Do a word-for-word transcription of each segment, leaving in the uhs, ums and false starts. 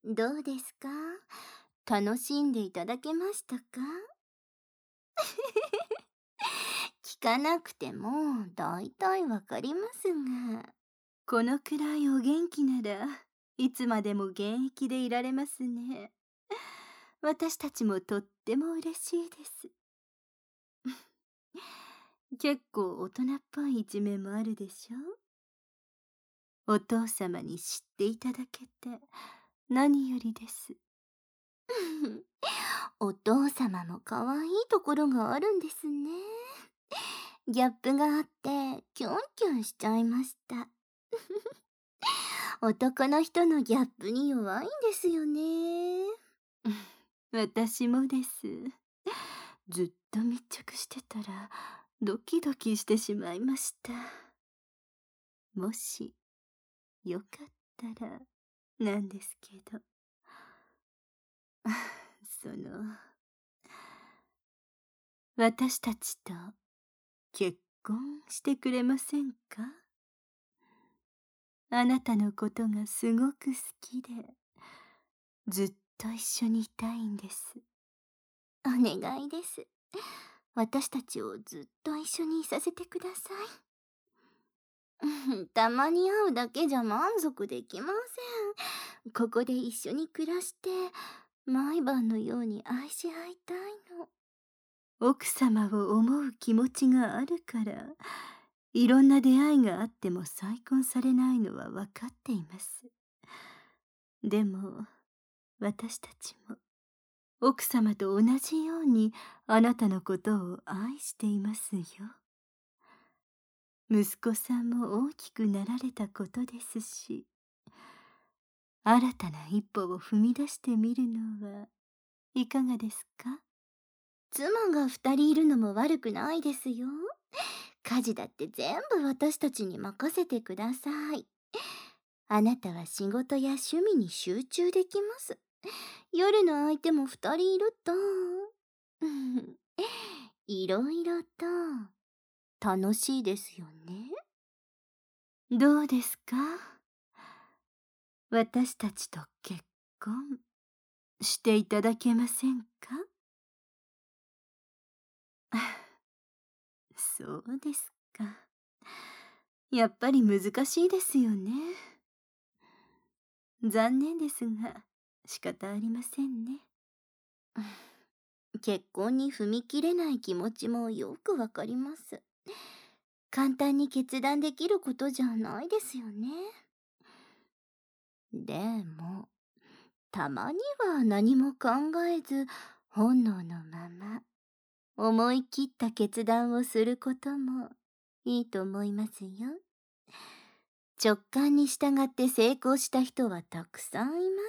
どうですか？楽しんでいただけましたか？聞かなくてもだいたいわかりますが。 このくらいお元気ならいつまでも現役でいられますね。私たちもとっても嬉しいです。結構大人っぽい一面もあるでしょ。お父様に知っていただけて何よりです。 お父様も可愛いところがあるんですね。ギャップがあってキュンキュンしちゃいました。男の人のギャップに弱いんですよね。 私もです。ずっと密着してたらドキドキしてしまいました。もしよかったらなんですけど。その私たちと結婚してくれませんか？あなたのことがすごく好きでずっと一緒にいたいんです。 お願いです。私たちをずっと一緒にいさせてください。たまに会うだけじゃ満足できません。ここで一緒に暮らして毎晩のように愛し合いたいの。 奥様を思う気持ちがあるからいろんな出会いがあっても再婚されないのは分かっています。でも私たちも奥様と同じようにあなたのことを愛していますよ。息子さんも大きくなられたことですし、新たな一歩を踏み出してみるのはいかがですか？ 妻が二人いるのも悪くないですよ。家事だって全部私たちに任せてください。あなたは仕事や趣味に集中できます。夜の相手も二人いると、いろいろと楽しいですよね。 どうですか？私たちと結婚していただけませんか？そうですか。やっぱり難しいですよね。残念ですが仕方ありませんね。 結婚に踏み切れない気持ちもよくわかります。簡単に決断できることじゃないですよね。でも、たまには何も考えず本能のまま思い切った決断をすることもいいと思いますよ。直感に従って成功した人はたくさんいます。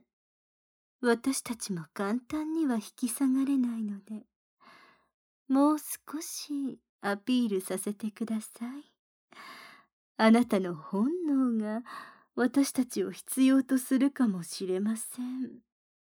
私たちも簡単には引き下がれないので、もう少しアピールさせてください。あなたの本能が私たちを必要とするかもしれません。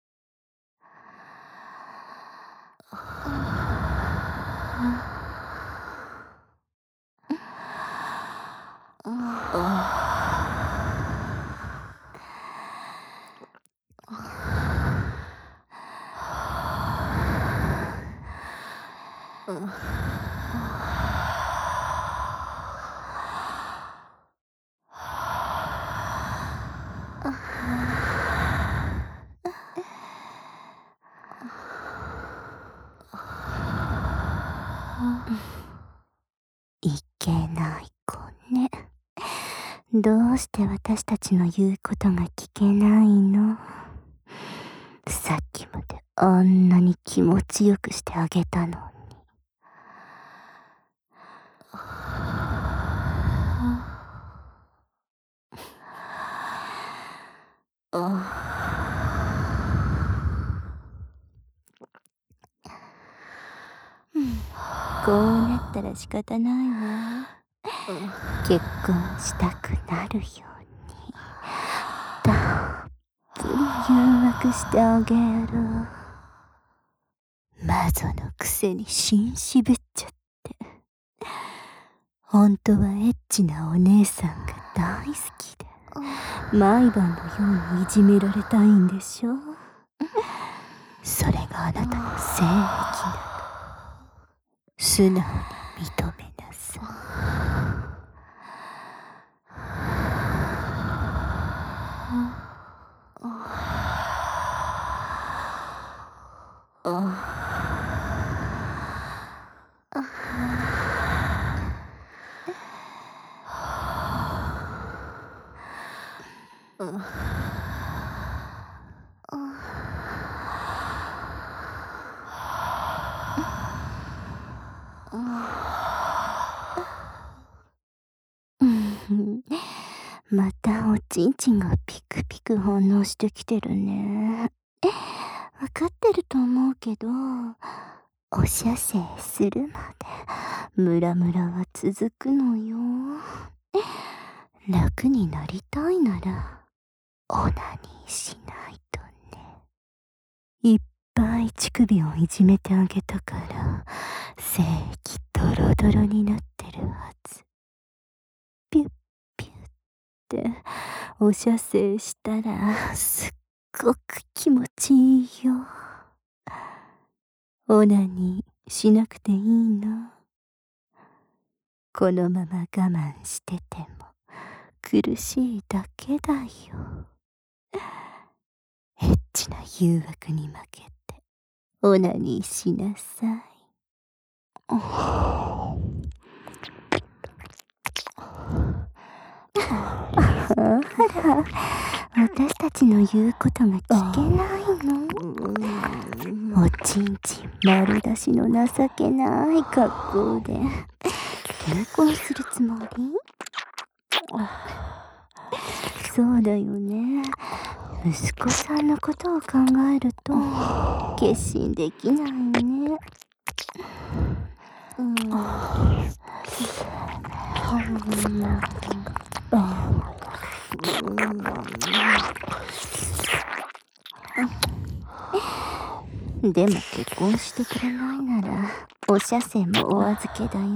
いけない子ね。どうして私たちの言うことが聞けないの？さっきまであんなに気持ちよくしてあげたのに。こうなったら仕方ないわ。結婚したくなるようにたっぷり誘惑してあげる。魔女のくせに紳士ぶっちゃって、本当はエッチなお姉さんが大好きで。 毎晩のようにいじめられたいんでしょう。それがあなたの性癖なの。素直に認めなさい。またおちんちんがピクピク反応してきてるね。わかってると思うけど、お射精するまでムラムラは続くのよ。楽になりたいならオナニーしないとね。いっぱい乳首をいじめてあげたから精液ドロドロになってるはず。ピュッピュッってお射精したらすっごく気持ちいいよ。オナニーしなくていいの？このまま我慢してても苦しいだけだよ。エッチな誘惑に負けてオナニーしなさい。あら、私たちの言うことが聞けないの？おちんちん丸出しの情けない格好で結婚するつもり？そうだよね。息子さんのことを考えると決心できないね。うん。でも結婚してくれないならお射精もお預けだよ。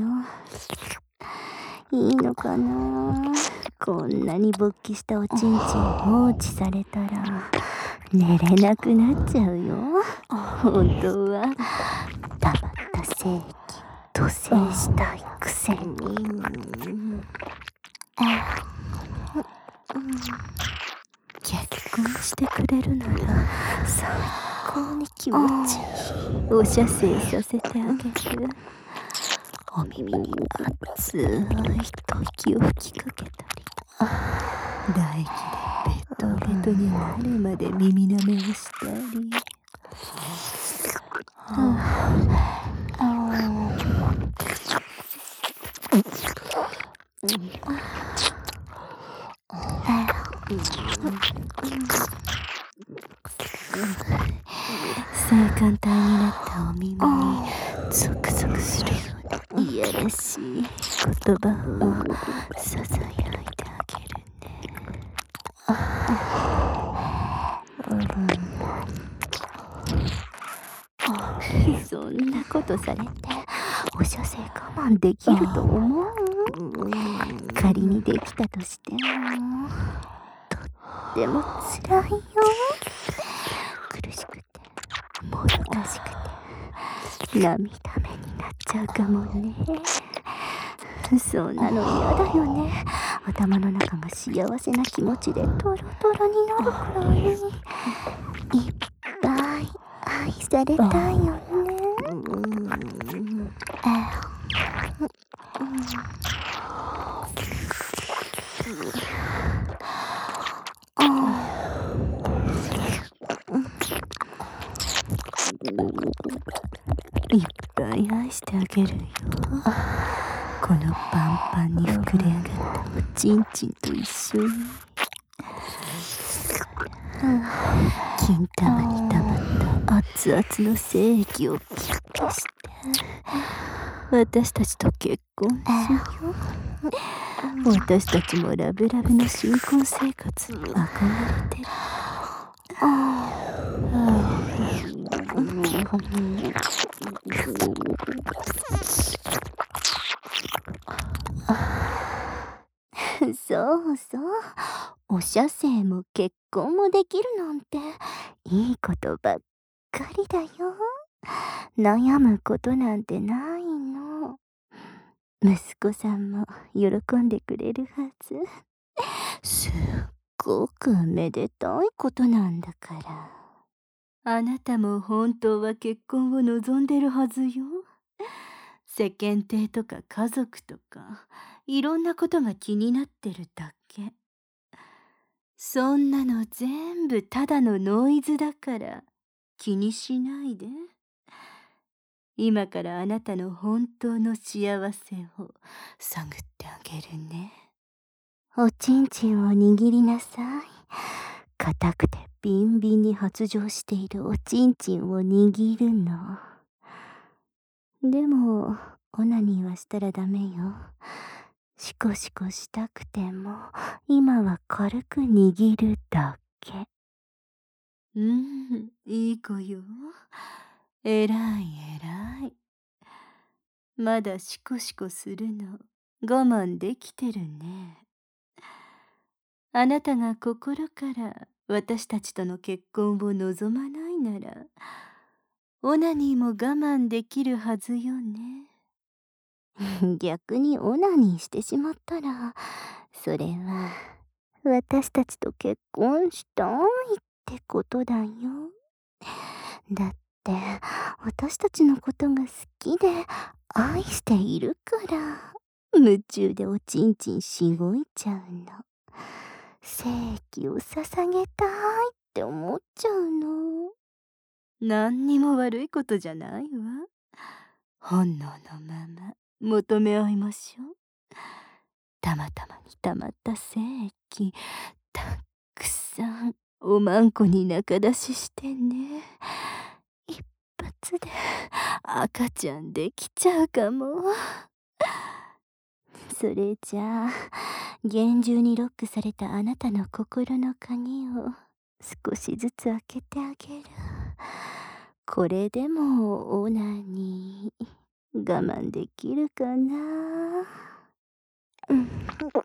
いいのかな。こんなに勃起したおちんちん放置されたら寝れなくなっちゃうよ。本当は溜まった精液と精したいくせに。結婚してくれるなら最高に気持ちいいお射精させてあげる。お耳に熱い息を吹きかけたり、唾液でベトベトになるまで耳舐めをしたり。性感帯になったお耳にゾクゾクするようないやらしい言葉をささやいてあげるね。そんなことされてお射精我慢できると思う？仮にできたとしてもとってもつらいよ。苦しくてもどかしくて涙目になっちゃうかもね。そんなの嫌だよね。頭の中が幸せな気持ちでトロトロになるくらいいっぱい愛されたいよね。いっぱい愛してあげるよ。このパンパンに膨れ上がったおちんちんと一緒に。金玉に溜まった熱々の精液をピッとして私たちと結婚しよう。私たちもラブラブの新婚生活に憧れてる。そうそう、 お射精も結婚もできるなんていいことばっかりだよ。悩むことなんてないの。息子さんも喜んでくれるはず。すっごくめでたいことなんだから。 あなたも本当は結婚を望んでるはずよ。世間体とか家族とかいろんなことが気になってるだけ。そんなの全部ただのノイズだから気にしないで。今からあなたの本当の幸せを探ってあげるね。 おちんちんを握りなさい。硬くてビンビンに発情しているおちんちんを握るの。でもオナニーはしたらダメよ。シコシコしたくても今は軽く握るだけ。 うん、いい子よ。えらいえらい。まだシコシコするの我慢できてるね。あなたが心から私たちとの結婚を望まないなら、オナニーも我慢できるはずよね。 逆にオナニーしてしまったら、それは私たちと結婚したいってことだよ。だって私たちのことが好きで愛しているから夢中でおちんちんしごいちゃうの。精液を捧げたいって思っちゃうの。 何にも悪いことじゃないわ。本能のまま求め合いましょう。たまたまにたまった精液たくさんおまんこに仲出ししてね。一発で赤ちゃんできちゃうかも。 それじゃあ厳重にロックされたあなたの心の鍵を少しずつ開けてあげる。これでもオナニー我慢できるかな。うん、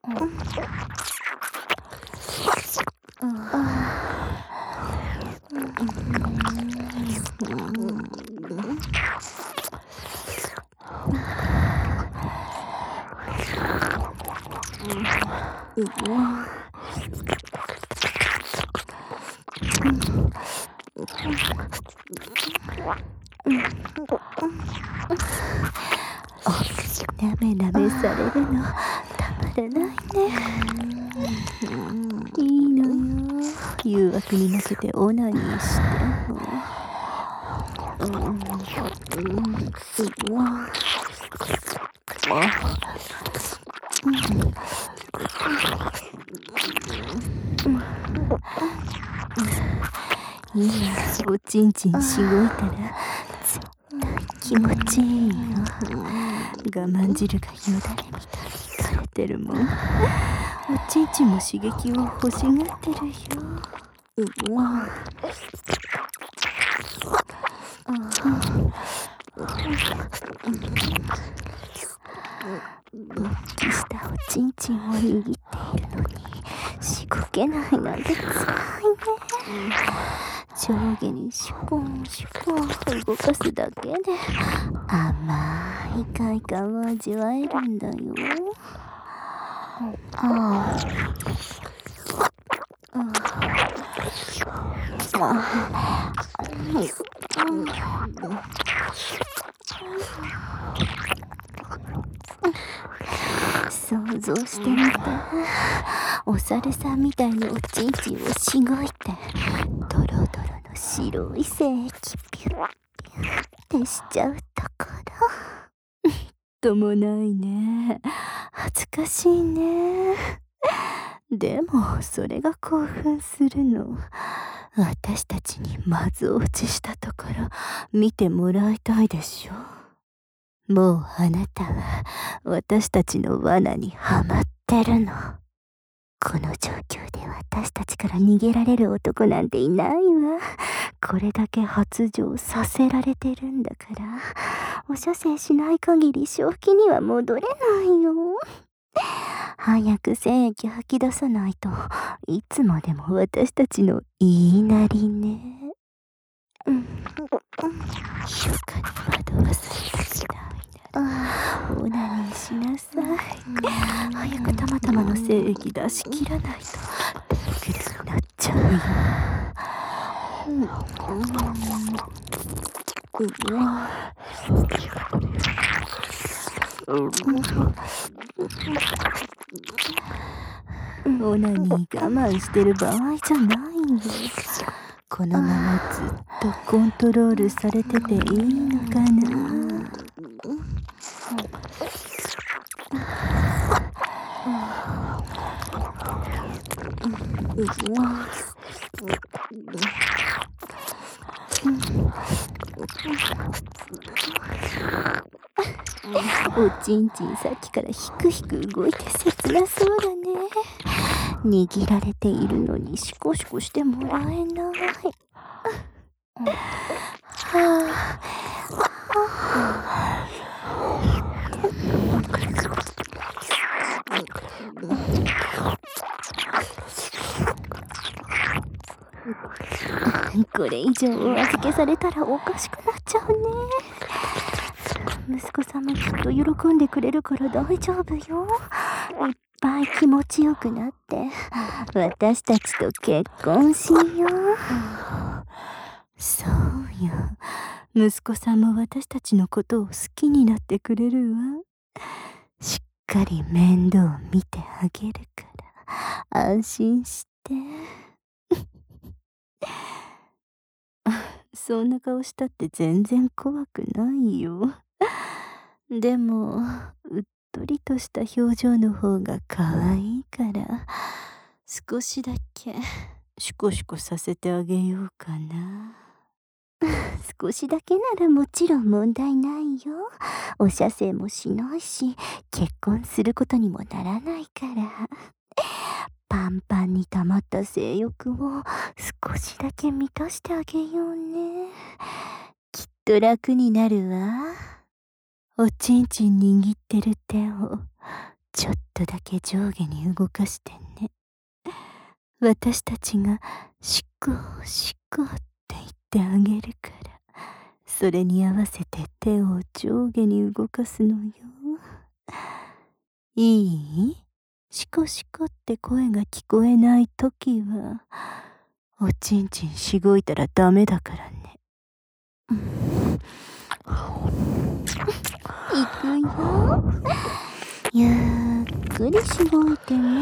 なめなめされるのたまらないね。いいのよ、誘惑に負けてオナニーしても。今おちんちんしごいたら絶対気持ちいいよ。我慢汁がよだれみたいに垂れてるもん。おちんちんも刺激を欲しがってるよ。勃起したおちんちんを握っているのにしごけないなんてつらいね。上下にシュポンシュポン動かすだけで甘い快感を味わえるんだよ。ああ想像してみて、お猿さんみたいにおちんちんをしごいてドロドロの白い精液ピュッピュッってしちゃうところ。 ともないね。恥ずかしいね。でもそれが興奮するの。私たちにまず落ちしたところ見てもらいたいでしょ。もうあなたは私たちの罠にはまってるの。 この状況で私たちから逃げられる男なんていないわ。これだけ発情させられてるんだから、お射精しない限り正気には戻れないよ。 早く精液吐き出さないといつまでも私たちの言いなりね。うん、 しっかり惑わされてしないならオナニーしなさい。早くたまたまの精液出し切らないとグルになっちゃうよ。うんオナニー我慢してる場合じゃないんよ。このままずっとコントロールされてていいのかな。おちんちんさっきからひくひく動いて切なそうだね。握られているのにシコシコしてもらえない。はあ、はあ、これ以上お預けされたらおかしくなっちゃうね。息子さんもきっと喜んでくれるから大丈夫よ。いっぱい気持ちよくなって私たちと結婚しよう。そうよ、息子さんも私たちのことを好きになってくれるわ。しっかり面倒を見てあげるから安心してそんな顔したって全然怖くないよ。でもうっとりとした表情の方が可愛いから少しだけシコシコさせてあげようかな。少しだけならもちろん問題ないよ。お射精もしないし結婚することにもならないから。パンパンに溜まった性欲を少しだけ満たしてあげようね。きっと楽になるわ。おちんちん握ってる手をちょっとだけ上下に動かしてね。私たちがしこしこって言ってあげるからそれに合わせて手を上下に動かすのよ。いい？シコシコって声が聞こえないときはおちんちんしごいたらダメだからね。いくよ。ゆっくりしごいてね。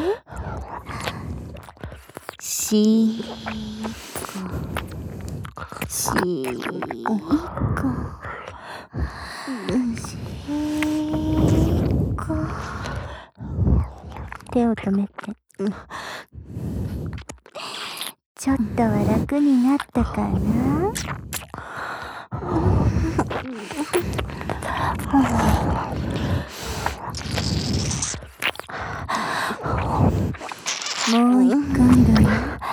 しーこしーこしーこ。手を止めて。ちょっとは楽になったかな？もう一回だよ。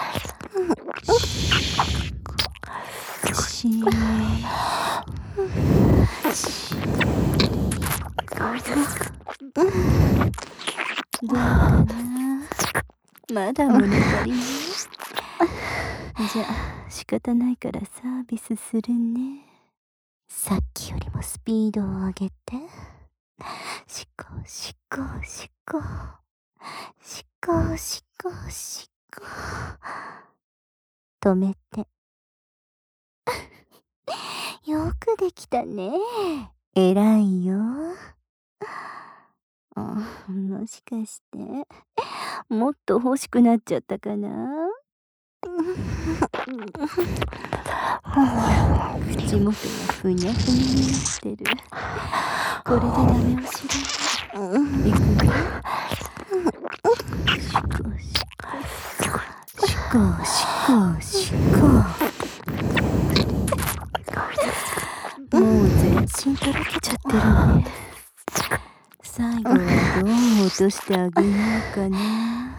しーしどうかな？まだ物足りない？じゃあ仕方ないからサービスするね。さっきよりもスピードを上げて。しこしこしこしこしこしこ。止めて。よくできたね。えらいよ。もしかしてもっと欲しくなっちゃったかな？口元がふにゃふにゃになってる。これでダメ押しだね。いくよ。しこしこしこしこ。もう全身とろけちゃってるね。最後はどう落としてあげようかな。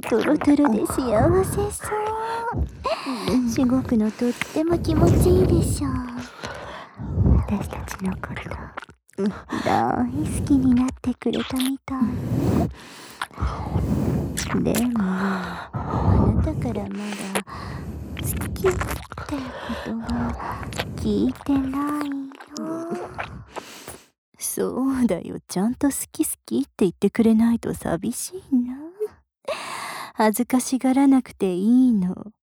トロトロで幸せそう。しごくのとっても気持ちいいでしょう。私たちのこと大好きになってくれたみたい。でもあなたからまだ好きってことが聞いてないよ。 そうだよ、ちゃんと好き好きって言ってくれないと寂しいな。恥ずかしがらなくていいの。